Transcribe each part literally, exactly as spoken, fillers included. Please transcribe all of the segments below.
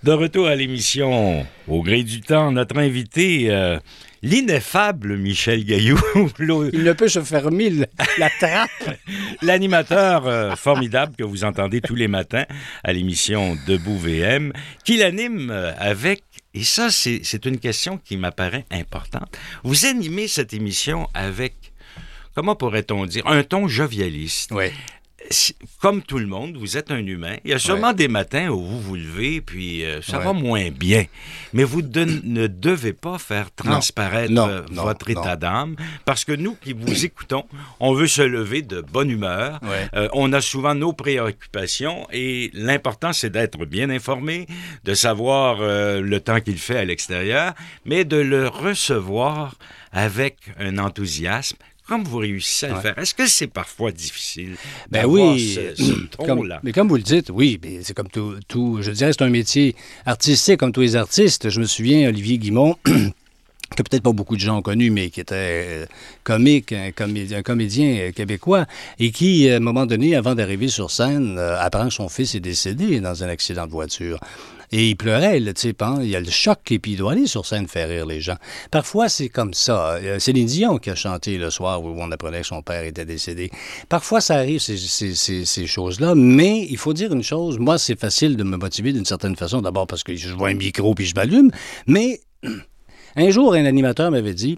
De retour à l'émission, au gré du temps, notre invité, euh, l'ineffable Michel Gailloux. Il ne peut se fermer le, la trappe. L'animateur euh, formidable que vous entendez tous les matins à l'émission Debout V M, qui l'anime avec, et ça, c'est, c'est une question qui m'apparaît importante. Vous animez cette émission avec, comment pourrait-on dire, un ton jovialiste. Oui. Comme tout le monde, vous êtes un humain. Il y a sûrement ouais. des matins où vous vous levez, puis euh, ça ouais. va moins bien. Mais vous de, ne devez pas faire transparaître non, euh, non, votre non, état non. d'âme, parce que nous qui vous écoutons, on veut se lever de bonne humeur. Ouais. Euh, on a souvent nos préoccupations et l'important, c'est d'être bien informé, de savoir euh, le temps qu'il fait à l'extérieur, mais de le recevoir avec un enthousiasme. Comment vous réussissez à le ouais. faire? Est-ce que c'est parfois difficile ben oui, ce, ce ton-là? Comme, mais comme vous le dites, oui, mais c'est comme tout, tout, je dirais c'est un métier artistique comme tous les artistes. Je me souviens, Olivier Guimond, que peut-être pas beaucoup de gens ont connu, mais qui était euh, comique, un comédien, un comédien euh, québécois, et qui, à un moment donné, avant d'arriver sur scène, euh, apprend que son fils est décédé dans un accident de voiture. Et il pleurait, le type, hein? Il y a le choc, et puis il doit aller sur scène faire rire les gens. Parfois, c'est comme ça. Céline Dion qui a chanté le soir où on apprenait que son père était décédé. Parfois, ça arrive, ces, ces, ces, ces choses-là, mais il faut dire une chose, moi, c'est facile de me motiver d'une certaine façon, d'abord parce que je vois un micro puis je m'allume, mais un jour, un animateur m'avait dit,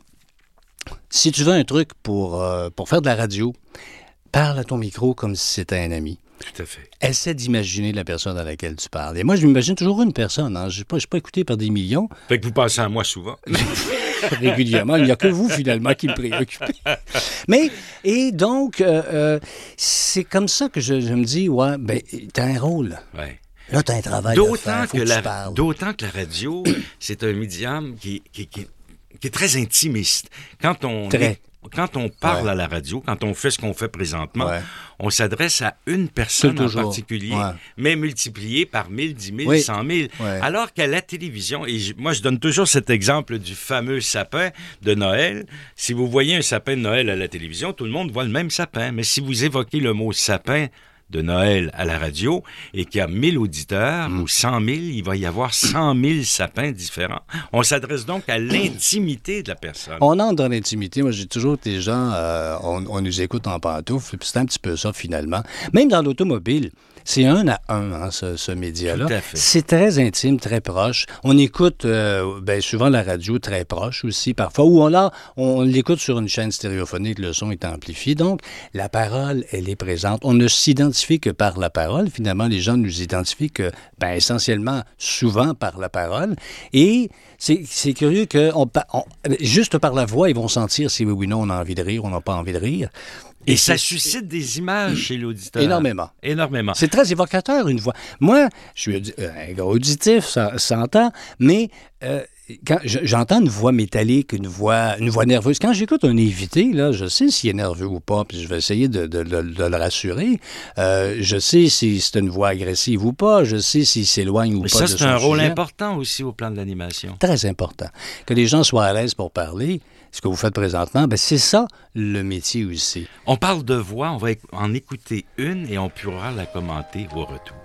si tu veux un truc pour, euh, pour faire de la radio, parle à ton micro comme si c'était un ami. Tout à fait. Essaie d'imaginer la personne à laquelle tu parles. Et moi, je m'imagine toujours une personne. Hein. Je ne suis pas écouté par des millions. Fait que vous pensez à moi souvent. Régulièrement. Il n'y a que vous, finalement, qui me préoccupez. Mais, et donc, euh, euh, c'est comme ça que je, je me dis, ouais, ben, t'as un rôle. Ouais. Là, t'as un travail d'autant à faire. Faut que, que la, tu parles. D'autant que la radio, c'est un médium qui, qui, qui, qui est très intimiste. Quand on... Très. Est, Quand on parle ouais. à la radio, quand on fait ce qu'on fait présentement, ouais. on s'adresse à une personne en particulier, ouais. mais multipliée par mille, dix mille, oui. cent mille. Ouais. Alors qu'à la télévision, et je, moi je donne toujours cet exemple du fameux sapin de Noël. Si vous voyez un sapin de Noël à la télévision, tout le monde voit le même sapin. Mais si vous évoquez le mot sapin de Noël à la radio et qu'il y a mille auditeurs mm. ou cent mille, il va y avoir cent mille sapins différents. On s'adresse donc à l'intimité de la personne. On entre dans l'intimité. Moi, j'ai toujours des gens, euh, on, on nous écoute en pantoufles, puis c'est un petit peu ça, finalement. Même dans l'automobile, c'est un à un, hein, ce, ce média-là. Tout à fait. C'est très intime, très proche. On écoute euh, ben, souvent la radio très proche aussi, parfois, ou on, l'a, on, on l'écoute sur une chaîne stéréophonique, le son est amplifié. Donc, la parole, elle est présente. On ne s'identifie que par la parole. Finalement, les gens nous identifient que, ben, essentiellement, souvent par la parole. Et c'est, c'est curieux que on, on, juste par la voix, ils vont sentir si oui ou non on a envie de rire, on n'a pas envie de rire. Et, et ça suscite des images chez l'auditeur. Énormément. Énormément. C'est très évocateur, une voix. Moi, je suis un gars auditif, ça s'entend, mais euh, quand j'entends une voix métallique, une voix, une voix nerveuse, quand j'écoute un invité, là, je sais s'il est nerveux ou pas, puis je vais essayer de, de, de, de le rassurer. Euh, je sais si c'est une voix agressive ou pas, je sais s'il s'éloigne ou mais pas ça, de son c'est un rôle sujet. important aussi au plan de l'animation. Très important. Que les gens soient à l'aise pour parler. Ce que vous faites présentement, ben c'est ça le métier aussi. On parle de voix, on va en écouter une et on pourra la commenter au retour.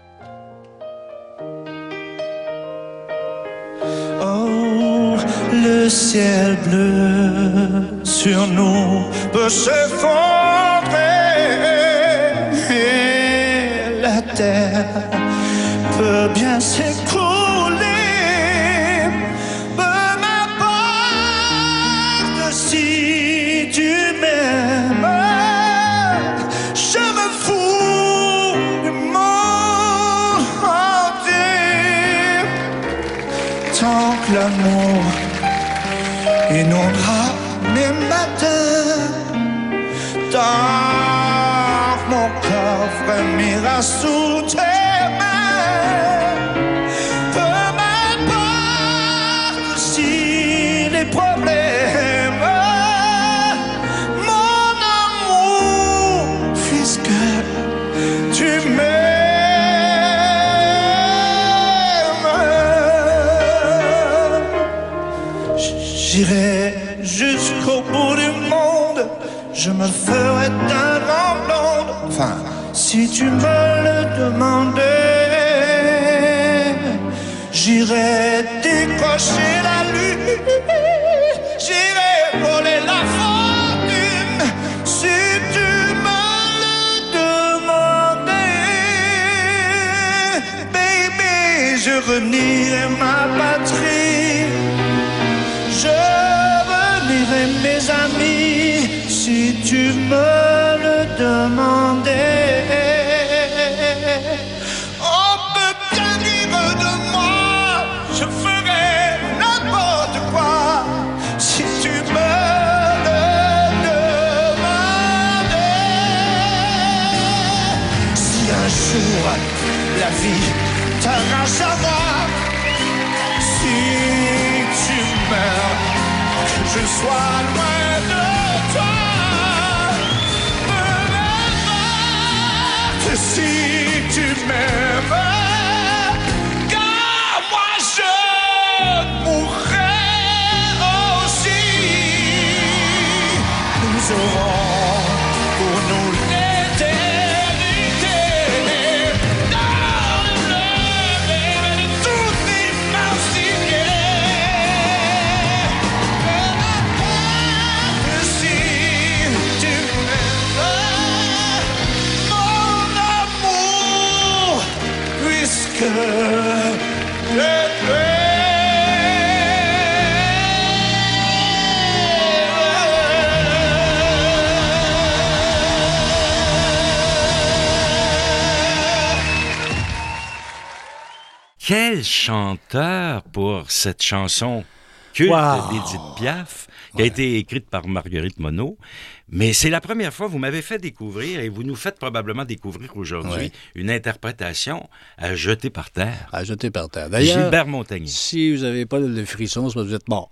Oh, le ciel bleu sur nous peut s'effondrer et la terre peut bien s'écrouler. Si tu m'aimes, je me fous du monde entier. Tant que l'amour inondera mes matins, tant que mon corps frémira sous tes mains, peu m'importe si les problèmes j'irai jusqu'au bout du monde, je me ferai teindre en blonde. Enfin, si tu me le demandais, J'irai décrocher la lune, j'irai voler la fortune, si tu me le demandais. Baby, je renierai ma patrie, je renierai mes amis, si tu me le demandais. La vie t'arrache à moi. Si tu meurs, que je sois loin de toi. Peu importe si tu m'aimes, car moi je mourrai aussi. Nous aurons pour nous Quel chanteur pour cette chanson culte wow. d'Édith Piaf, qui ouais. a été écrite par Marguerite Monod. Mais c'est la première fois que vous m'avez fait découvrir, et vous nous faites probablement découvrir aujourd'hui, ouais. une interprétation à jeter par terre. À jeter par terre. D'ailleurs, Gilbert Montagnier. Si vous n'avez pas le frisson, c'est parce que vous êtes mort.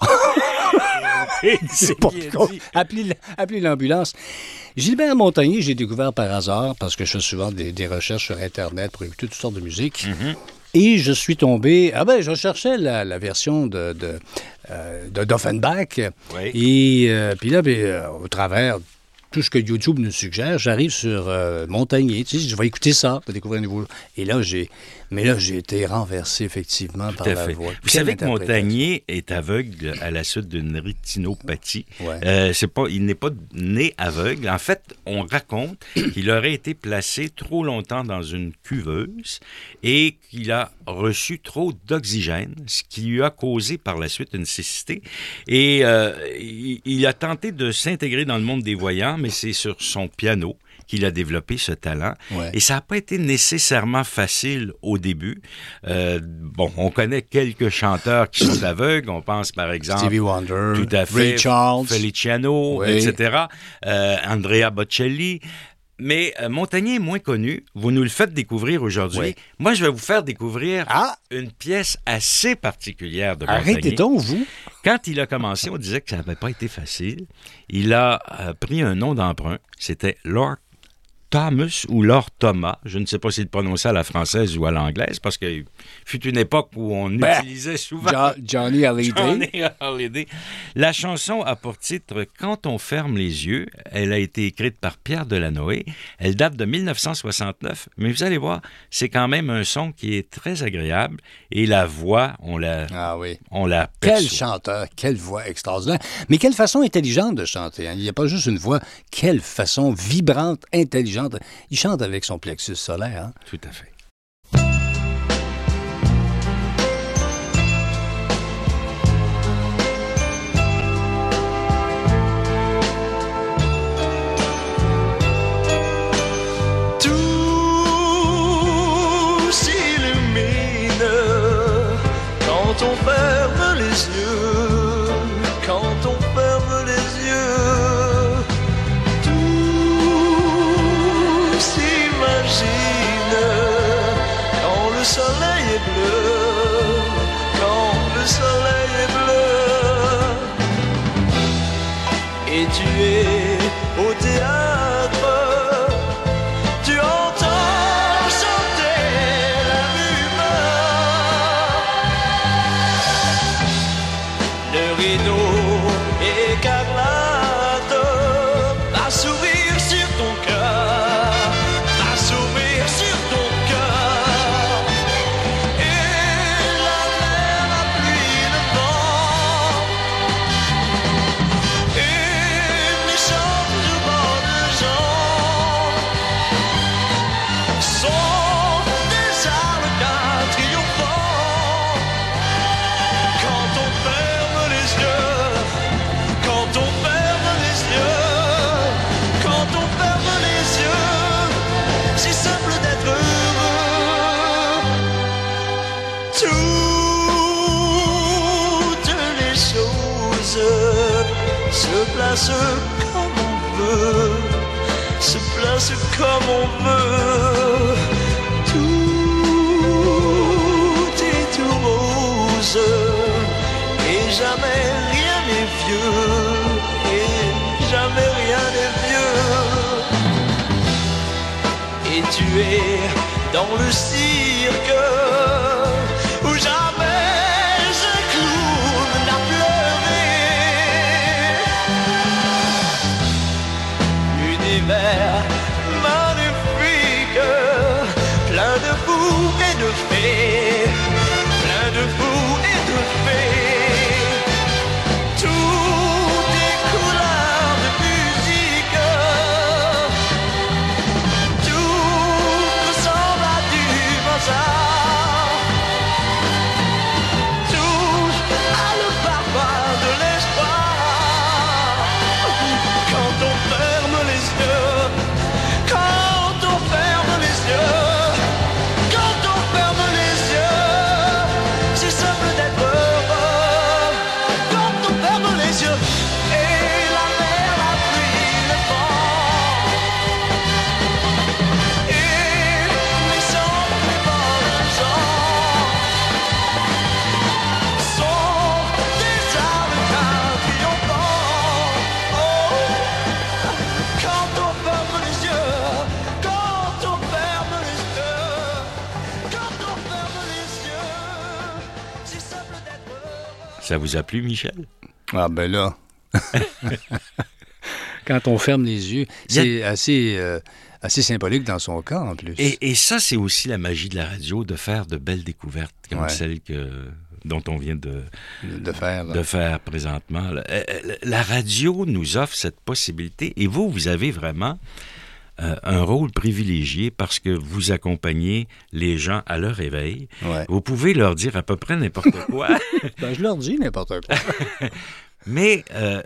c'est pas appelez, appelez l'ambulance. Gilbert Montagnier, j'ai découvert par hasard, parce que je fais souvent des, des recherches sur Internet pour écouter toutes sortes de musique. Mm-hmm. Et je suis tombé... Ah ben, je cherchais la, la version de, de, euh, de d'Offenbach. Oui. Et euh, puis là, ben, euh, au travers tout ce que YouTube nous suggère, j'arrive sur euh, Montagnier. Tu sais, je vais écouter ça pour découvrir un nouveau... Et là, j'ai... Mais là, j'ai été renversé, effectivement, Tout par la fait. voix. Vous savez que Montagnier est aveugle à la suite d'une rétinopathie. Ouais. Euh, c'est pas, il n'est pas né aveugle. En fait, on raconte qu'il aurait été placé trop longtemps dans une cuveuse et qu'il a reçu trop d'oxygène, ce qui lui a causé par la suite une cécité. Et euh, il, il a tenté de s'intégrer dans le monde des voyants, mais c'est sur son piano qu'il a développé ce talent. Ouais. Et ça n'a pas été nécessairement facile au début. Euh, bon, on connaît quelques chanteurs qui sont aveugles. On pense par exemple... Stevie Wonder, tout à fait, Ray Charles, Feliciano, oui. et cetera. Euh, Andrea Bocelli. Mais euh, Montagnier est moins connu. Vous nous le faites découvrir aujourd'hui. Oui. Moi, je vais vous faire découvrir ah. une pièce assez particulière de Montagnier. Arrêtez donc, vous! Quand il a commencé, on disait que ça n'avait pas été facile. Il a euh, pris un nom d'emprunt. C'était Lord Thomas ou Lord Thomas, je ne sais pas s'il le prononçait à la française ou à l'anglaise, parce qu'il fut une époque où on ben, utilisait souvent John, Johnny Hallyday. Johnny Hallyday. La chanson a pour titre « Quand on ferme les yeux ». Elle a été écrite par Pierre Delanoë. Elle date de dix-neuf cent soixante-neuf, mais vous allez voir, c'est quand même un son qui est très agréable et la voix, on la Ah oui. On la Quel chanteur, quelle voix extraordinaire. Mais quelle façon intelligente de chanter. Hein? Il n'y a pas juste une voix, quelle façon vibrante, intelligente. Il chante avec son plexus solaire. Hein? Tout à fait. Tout s'illumine quand on ferme les yeux, quand on ferme les yeux. Le soleil est bleu, quand le soleil est bleu, et tu es au théâtre, tu entends chanter la rumeur, le rideau écarlate va sourire sur ton cœur, va sourire sur ton cœur. place comme on veut, se place comme on veut. Tout est tout rose et jamais rien n'est vieux, et jamais rien n'est vieux. Et tu es dans le cirque où jamais un clown n'a pleuré. Univers magnifique, plein de fous et de fées, plein de fous et de fées. Toutes les couleurs de musique, tout ressemble à du Mozart. Tout a le parfum de l'espoir. Quand on ferme les yeux, quand on ferme les yeux, quand on ferme les yeux, c'est simple d'être heureux. Quand on ferme les yeux, et la mer, la pluie, le vent, et les sons plus beaux sont des arlequins triomphants. Oh, quand on ferme les yeux, quand on ferme les yeux, quand on ferme les yeux, c'est simple d'être heureux. Ça vous a plu, Michel? Ah ben là, quand on ferme les yeux, c'est assez, euh, assez symbolique dans son cas en plus. Et, et ça, c'est aussi la magie de la radio, de faire de belles découvertes comme Ouais. celle que, dont on vient de, de faire. de faire présentement. La, la radio nous offre cette possibilité et vous, vous avez vraiment euh, un rôle privilégié parce que vous accompagnez les gens à leur réveil. Ouais. Vous pouvez leur dire à peu près n'importe quoi. Ben, je leur dis n'importe quoi. Mais euh,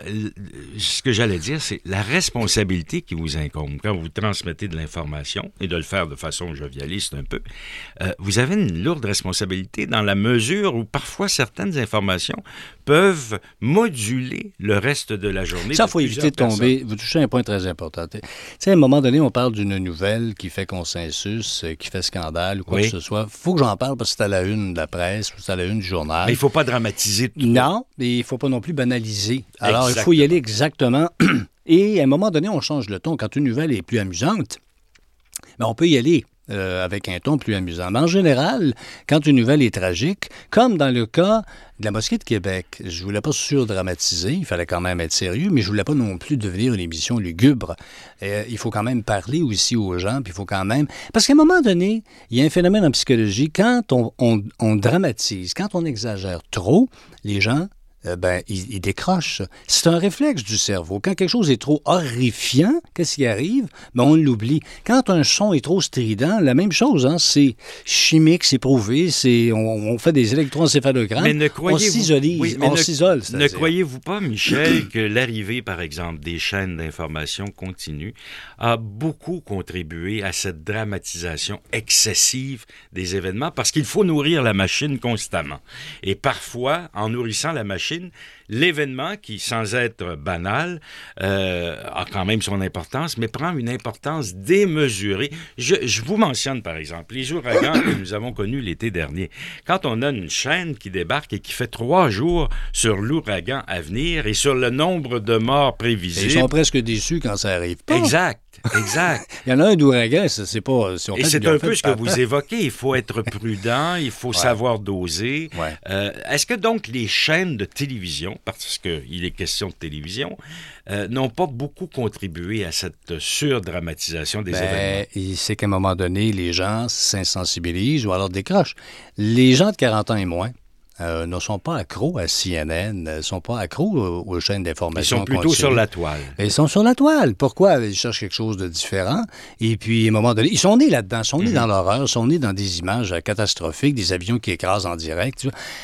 ce que j'allais dire, c'est la responsabilité qui vous incombe quand vous transmettez de l'information, et de le faire de façon jovialiste un peu, euh, vous avez une lourde responsabilité dans la mesure où parfois certaines informations peuvent moduler le reste de la journée. Ça, de il faut éviter de plusieurs tomber. Vous touchez un point très important. Tu sais, à un moment donné, on parle d'une nouvelle qui fait consensus, euh, qui fait scandale ou quoi Oui. que ce soit. Il faut que j'en parle parce que c'est à la une de la presse ou c'est à la une du journal. Mais il ne faut pas dramatiser tout. Non, mais il ne faut pas non plus banaliser. Alors, il faut y aller exactement. Et à un moment donné, on change le ton. Quand une nouvelle est plus amusante, ben, on peut y aller euh, avec un ton plus amusant. Mais en général, quand une nouvelle est tragique, comme dans le cas de la mosquée de Québec, je ne voulais pas surdramatiser, il fallait quand même être sérieux, mais je ne voulais pas non plus devenir une émission lugubre. Euh, il faut quand même parler aussi aux gens, puis il faut quand même... Parce qu'à un moment donné, il y a un phénomène en psychologie, quand on, on, on dramatise, quand on exagère trop, les gens... Euh, ben, il, il décroche. C'est un réflexe du cerveau. Quand quelque chose est trop horrifiant, qu'est-ce qui arrive? Ben, on l'oublie. Quand un son est trop strident, la même chose, hein, c'est chimique, c'est prouvé, c'est, on, on fait des électroencéphalogrammes, Mais ne on croyez-vous... s'isolise, Oui, mais on ne- s'isole. Ne c'est-à-dire. croyez-vous pas, Michel, que l'arrivée, par exemple, des chaînes d'information continue a beaucoup contribué à cette dramatisation excessive des événements parce qu'il faut nourrir la machine constamment. Et parfois, en nourrissant la machine, l'événement qui, sans être banal, euh, a quand même son importance, mais prend une importance démesurée. Je, je vous mentionne, par exemple, les ouragans que nous avons connus l'été dernier. Quand on a une chaîne qui débarque et qui fait trois jours sur l'ouragan à venir et sur le nombre de morts prévisibles... Ils sont presque déçus quand ça arrive pas. Exact, exact. Il y en a un d'ouragan, ça, c'est pas... si on Et fait- c'est ils ont un fait peu le ce que papa. vous évoquez. Il faut être prudent, il faut savoir doser. Ouais. Euh, est-ce que donc les chaînes de télévision, parce qu'il est question de télévision, euh, n'ont pas beaucoup contribué à cette surdramatisation des événements? Ben, il- c'est qu'à un moment donné, les gens s'insensibilisent ou alors décrochent. Les gens de quarante ans et moins euh, ne sont pas accros à C N N, ne sont pas accros aux, aux chaînes Ils d'information sont plutôt continue. sur la toile. Ils sont sur la toile. Pourquoi? Ils cherchent quelque chose de différent. Et puis, à un moment donné, ils sont nés là-dedans, ils sont nés Mhm. dans l'horreur, ils sont nés dans des images euh, catastrophiques, des avions qui écrasent en direct. Tu vois.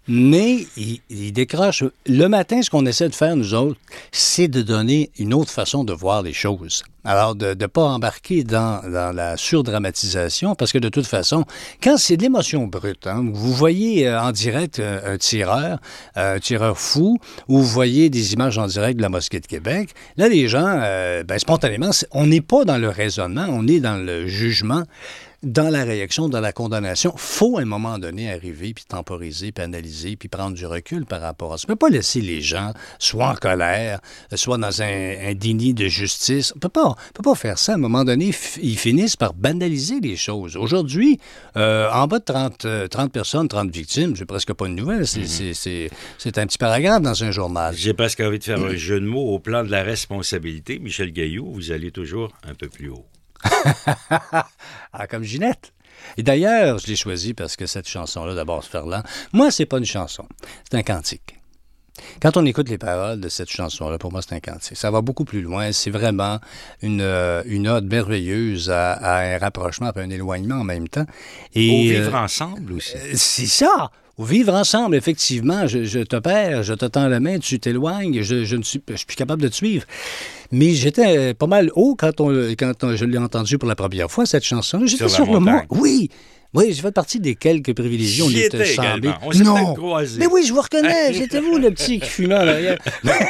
Mais il, il décroche. Le matin, ce qu'on essaie de faire, nous autres, c'est de donner une autre façon de voir les choses. Alors, de ne pas embarquer dans, dans la surdramatisation, parce que de toute façon, quand c'est de l'émotion brute, hein, vous voyez euh, en direct euh, un tireur, euh, un tireur fou, ou vous voyez des images en direct de la Mosquée de Québec, là, les gens, euh, ben, spontanément, on n'est pas dans le raisonnement, on est dans le jugement, dans la réaction, dans la condamnation. Il faut, à un moment donné, arriver, puis temporiser, puis analyser, puis prendre du recul par rapport à ça. On ne peut pas laisser les gens soit en colère, soit dans un, un déni de justice. On ne peut pas, on peut pas faire ça. À un moment donné, f- ils finissent par banaliser les choses. Aujourd'hui, euh, en bas de trente, trente personnes, trente victimes, c'est presque pas une nouvelle. C'est, mm-hmm. c'est, c'est, c'est un petit paragraphe dans un journal. J'ai presque envie de faire un jeu de mots au plan de la responsabilité. Michel Gailloux, vous allez toujours un peu plus haut. Ah, comme Ginette. Et d'ailleurs, je l'ai choisi parce que cette chanson-là, d'abord, Ferland, moi, c'est pas une chanson, c'est un cantique. Quand on écoute les paroles de cette chanson-là, pour moi, c'est un cantique. Ça va beaucoup plus loin. C'est vraiment une, euh, une ode merveilleuse à, à un rapprochement, à un éloignement en même temps. Et, Au vivre euh, ensemble aussi. Euh, c'est ça! Au vivre ensemble, effectivement. Je, je te perds, je te tends la main, tu t'éloignes, je, je ne suis, je suis plus capable de te suivre. Mais j'étais pas mal haut quand, on, quand on, je l'ai entendu pour la première fois, cette chanson-là. J'étais sur, sur le mont. Oui! Oui, j'ai fait partie des quelques privilégiés. J'y on était semblés. On s'est peut-être croisés. Mais oui, je vous reconnais. C'était vous, le petit qui fumait en arrière.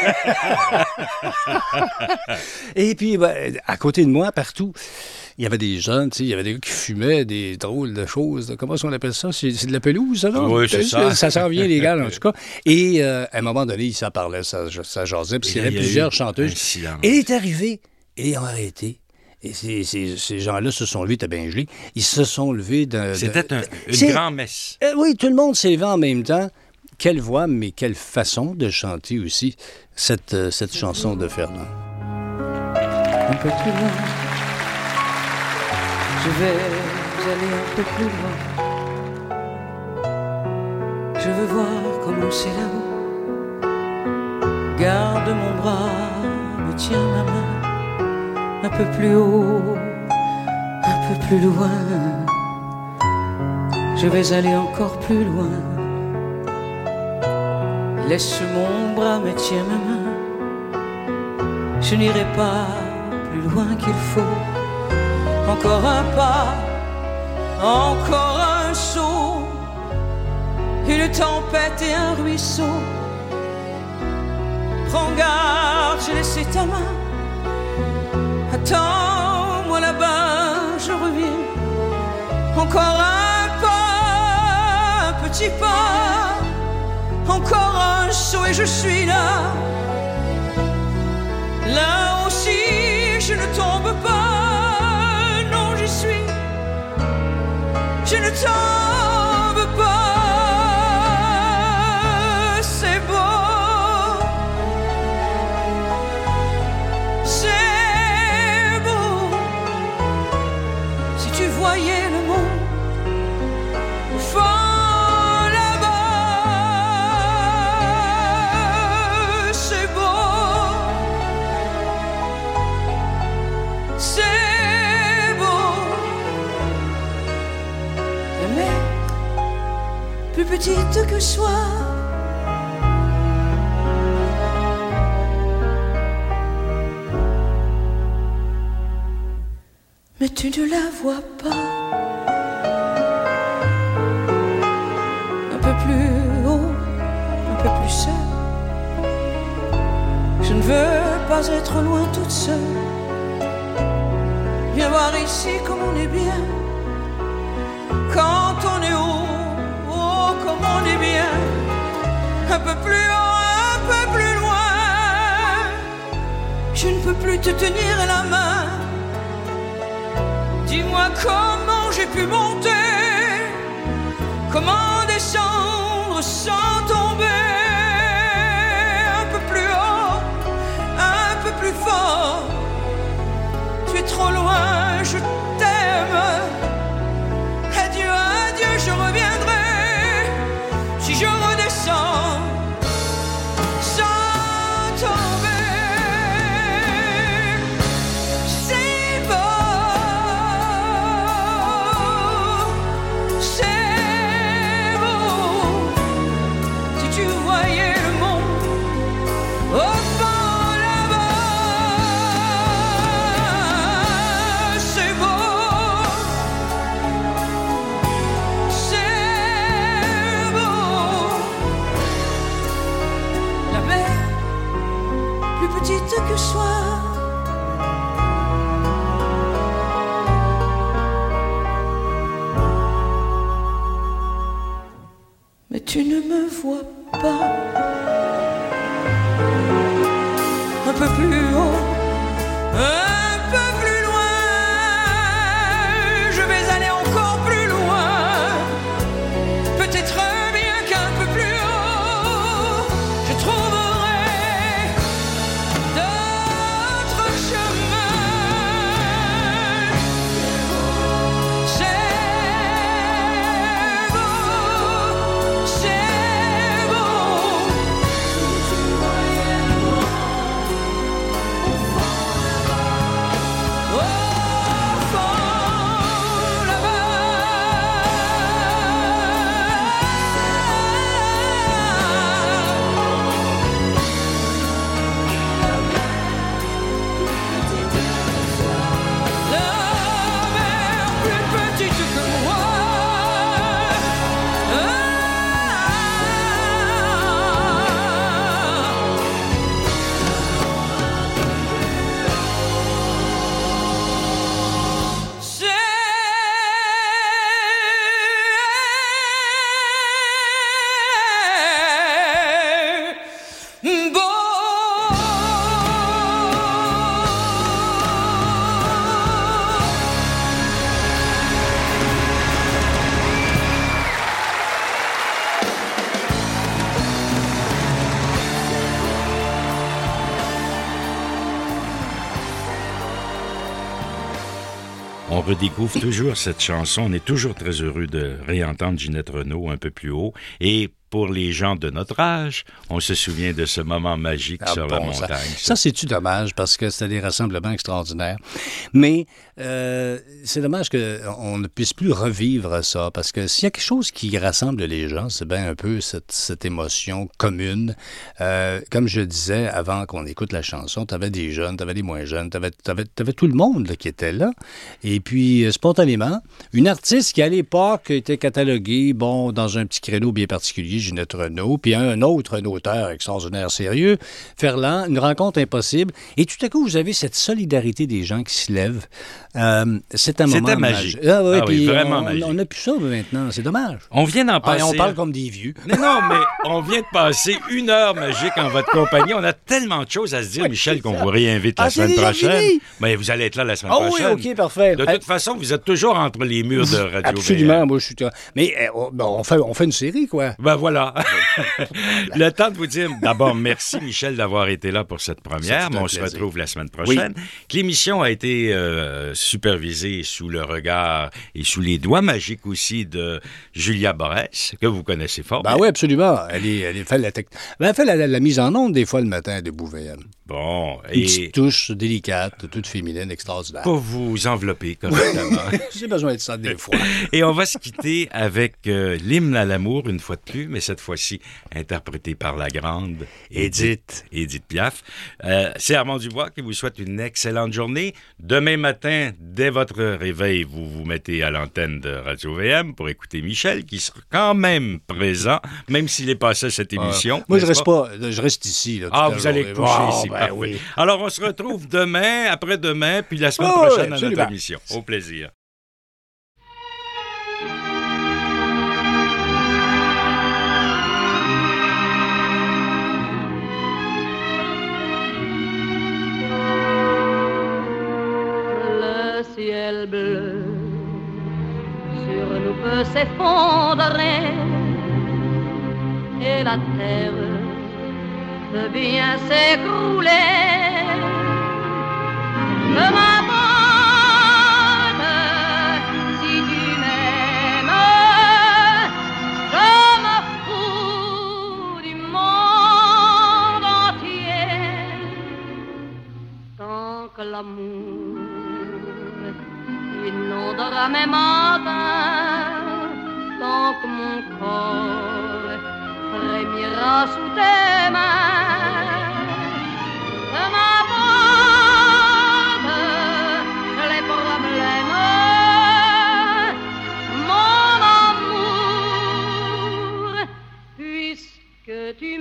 Et puis, ben, à côté de moi, partout, il y avait des jeunes, tu sais, il y avait des gars qui fumaient des drôles de choses. Comment est-ce qu'on appelle ça? C'est, c'est de la pelouse, ça, non? Oui, c'est ça. Ça s'en vient légal, en tout cas. Et euh, à un moment donné, ça parlait, ça, ça jasait, puis il y avait plusieurs chanteuses. Et il est arrivé, et ils ont arrêté. Et ces, ces, ces gens-là se sont levés, t'as bien gelé, ils se sont levés d'un... C'était un, une grand-messe. Euh, oui, tout le monde s'est levé en même temps. Quelle voix, mais quelle façon de chanter aussi cette, euh, cette chanson de Ferland. Un peu plus loin, je vais aller un peu plus loin. Je veux voir comment c'est là-haut. Garde mon bras, me tiens ma main. Un peu plus haut, un peu plus loin. Je vais aller encore plus loin. Laisse mon bras, me tiens ma main. Je n'irai pas plus loin qu'il faut. Encore un pas, encore un saut. Une tempête et un ruisseau. Prends garde, j'ai laissé ta main. Attends-moi là-bas, je reviens. Encore un pas, un petit pas. Encore un saut et je suis là. Là aussi, je ne tombe pas. Non, j'y suis. Je ne tombe pas. C'est beau. Voyez le monde au fond là-bas, c'est beau, c'est beau. La mer, plus petite que soi, mais tu ne la vois pas. Un peu plus haut, un peu plus seul. Je ne veux pas être loin toute seule. Viens voir ici comme on est bien. Quand on est haut, oh comme on est bien. Un peu plus haut, un peu plus loin. Je ne peux plus te tenir la main. Dis-moi comment j'ai pu monter, comment descendre sans tomber. Un peu plus haut, un peu plus fort. Tu es trop loin, je t'aime. Adieu, adieu, je reviendrai. Si je redescends sans tomber. tu ne me vois pas. Un peu plus haut, un peu plus loin, je vais aller encore plus loin. Peut-être bien qu'un peu plus haut, je trouverai d'autres chemins. C'est beau, c'est beau. On redécouvre toujours cette chanson. On est toujours très heureux de réentendre Ginette Renault un peu plus haut. Et pour les gens de notre âge, on se souvient de ce moment magique Ah sur bon, la montagne. Ça, ça. ça c'est-tu dommage parce que c'était des rassemblements extraordinaires. Mais euh, c'est dommage qu'on ne puisse plus revivre ça parce que s'il y a quelque chose qui rassemble les gens, c'est bien un peu cette, cette émotion commune. Euh, comme je disais avant qu'on écoute la chanson, tu avais des jeunes, tu avais des moins jeunes, tu avais, tout le monde là, qui était là. Et puis, euh, spontanément, une artiste qui à l'époque était cataloguée, bon, dans un petit créneau bien particulier, Ginette Renault, puis un autre, un auteur extraordinaire sérieux, Ferland, une rencontre impossible. Et tout à coup, vous avez cette solidarité des gens qui se lèvent. Euh, c'est un moment C'était magique. magique. Ah, ouais, Ah oui, puis vraiment on, magique. On n'a plus ça maintenant, c'est dommage. On vient d'en passer... Ah, on parle comme des vieux. Mais non, mais on vient de passer une heure magique en votre compagnie. On a tellement de choses à se dire, Oui, Michel, c'est qu'on ça. vous réinvite Ah, la c'est semaine déjà prochaine. fini? Mais vous allez être là la semaine Ah oui, prochaine. OK, parfait. De toute façon, vous êtes toujours entre les murs de Radio Absolument, V M. moi je suis... Mais euh, on, on, fait, on fait une série, quoi. Ben voilà. Le temps de vous dire, d'abord, merci Michel d'avoir été là pour cette première, C'est mais un on se plaisir. retrouve la semaine prochaine. Oui. L'émission a été euh, supervisée sous le regard et sous les doigts magiques aussi de Julia Borès, que vous connaissez fort Ben bien. oui, absolument. Elle, est, elle, est fait la tec... ben, elle fait la, la, la mise en onde des fois le matin de Bouvet. Bon, Une et petite touche délicate, toute féminine, extraordinaire. pour vous envelopper correctement. J'ai besoin de ça des fois. Et on va se quitter avec euh, l'hymne à l'amour, une fois de plus, mais cette fois-ci interprété par la grande Édith, Édith Piaf. Euh, c'est Armand Dubois qui vous souhaite une excellente journée. Demain matin, dès votre réveil, vous vous mettez à l'antenne de Radio V M pour écouter Michel, qui sera quand même présent, même s'il est passé à cette émission. Euh, moi, je n'est-ce reste pas, je reste ici. Là, toute Ah, la vous allez journée. coucher Oh, ici. ben parfait. oui. Alors, on se retrouve demain, après-demain, puis la semaine Oh, prochaine oui, à notre absolument. émission. Au plaisir. Le ciel bleu sur nous peut s'effondrer et la terre peut bien s'écrouler. Que m'importe si tu m'aimes, je me fous du monde entier. Tant que l'amour inondera mes matins, tant que mon corps frémira sous tes mains, que m'importe les problèmes, mon amour, puisque tu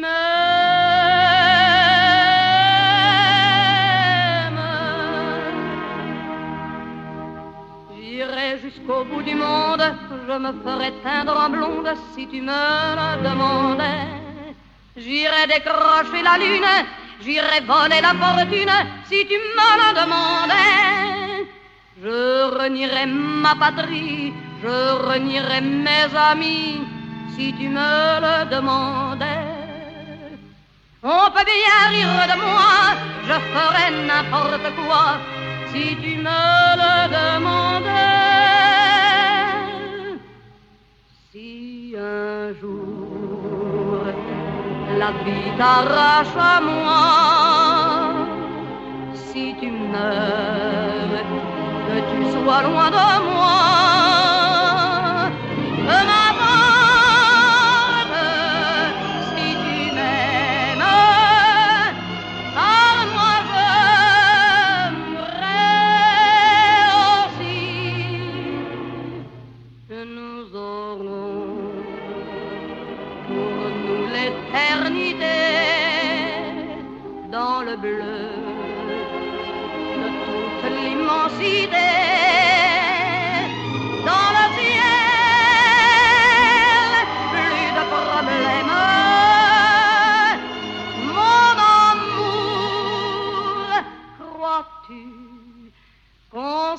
m'aimes. J'irai jusqu'au jusqu'au bout du monde. Je me ferais teindre en blonde si tu me le demandais. J'irais décrocher la lune, j'irais voler la fortune si tu me le demandais. Je renierais ma patrie, je renierais mes amis si tu me le demandais. On peut bien rire de moi, je ferais n'importe quoi si tu me le demandais. Si un jour la vie t'arrache à moi, si tu meurs, que tu sois loin de moi, que m'importe si tu m'aimes, car moi j'aimerais aussi que nous aurons pour nous l'éternité dans le bleu de toute l'immensité, dans le ciel, plus de problèmes. Mon amour, crois-tu qu'on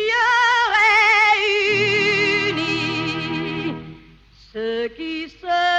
Dieu réunit ceux qui se